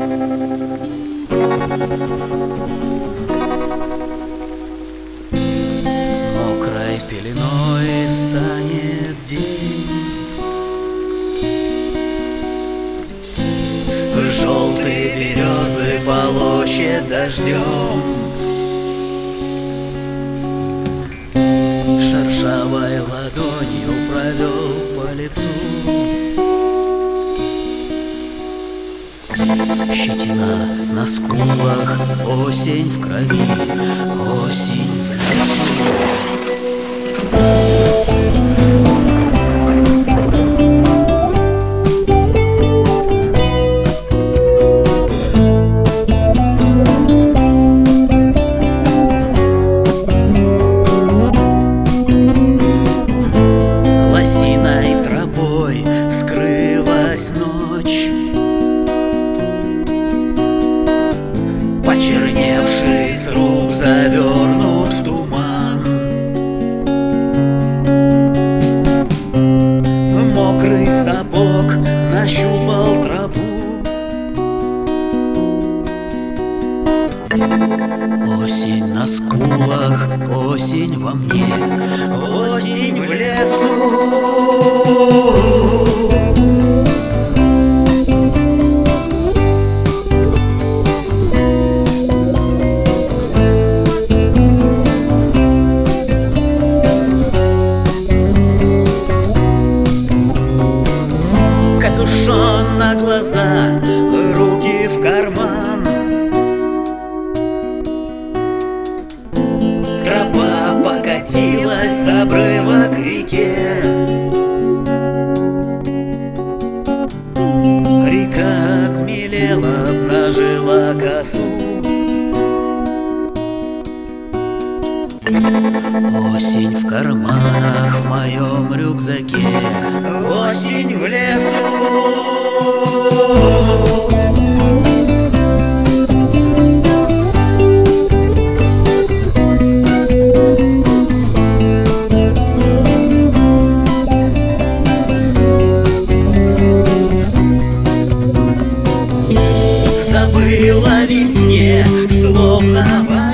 Мокрой пеленой станет день, желтые березы полощет дождем, шершавой ладонью провел по лицу. Щетина на скулах, осень в крови, осень в лесу. Лосиной тропой скрылась ночь, почерневший сруб завернут в туман. Мокрый сапог нащупал тропу, осень на скулах, осень во мне, осень в лесу. Капюшон на глаза, руки в карман. Тропа покатилась с обрыва к реке. Река обмелела, обнажила косу. Осень в карманах, в моем рюкзаке, осень в лесу. Забыла весне, словно вода.